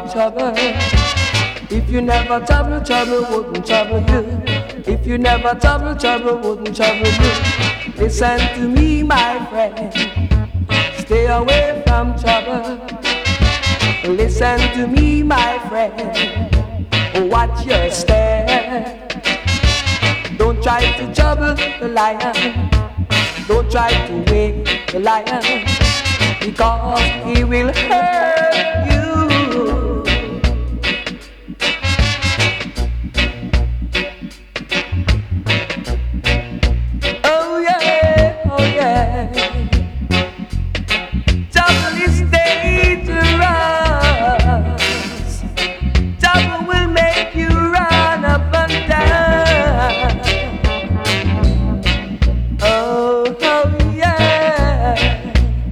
trouble. If you never trouble, trouble wouldn't trouble you. If you never trouble, trouble wouldn't trouble you. Listen to me, my friend. Stay away from trouble. Listen to me, my friend. Watch your step. Don't try to trouble the lion. Don't try to wake the lion, because he will hurt you. Oh yeah, oh yeah. Trouble is dangerous. Trouble will make you run up and down. Oh, oh yeah.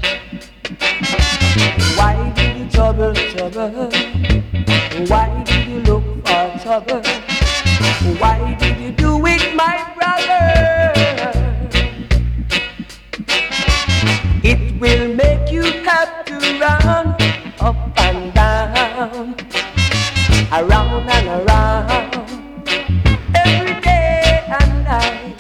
Why did you trouble, trouble? Why did you look for trouble? Why did you do it, my brother? It will make you have to run up and down, around and around, every day and night.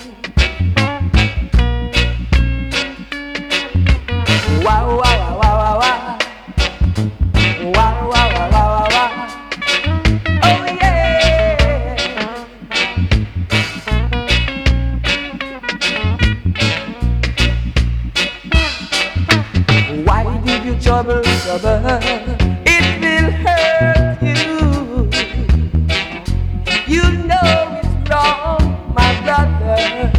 Wow, wow, wow, wow, wow. Wow, wow, wow, wow, wow. Oh yeah. Why did you trouble, trouble? It will hurt you. You know it's wrong, my brother.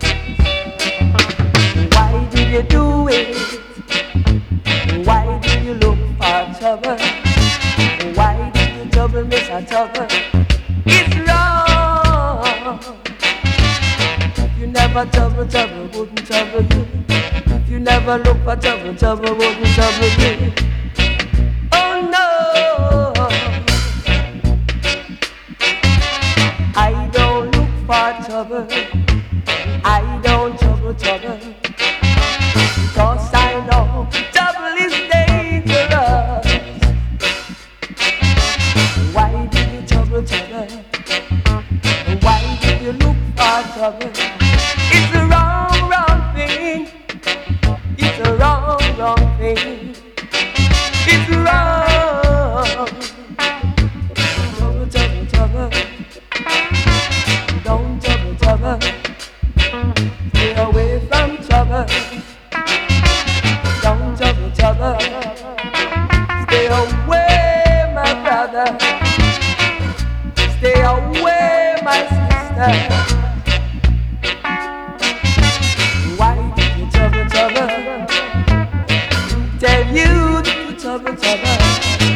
Why did you do it? Why did you look for trouble? Why did you trouble, Mr. Trouble? It's wrong. If you never trouble, trouble wouldn't trouble you. If you never look for trouble, trouble wouldn't trouble you. Oh no, I don't look for trouble. I don't trouble, trouble, because I know trouble is dangerous. Why did you trouble, trouble? Why did you look for trouble? It's the wrong, wrong thing. It's the wrong, wrong thing. It's wrong. Trouble, trouble, trouble. Don't trouble, trouble. Stay away from trouble. Don't trouble, trouble. Stay away, my brother. Stay away, my sister. Why did you trouble, trouble? Tell you to trouble, trouble.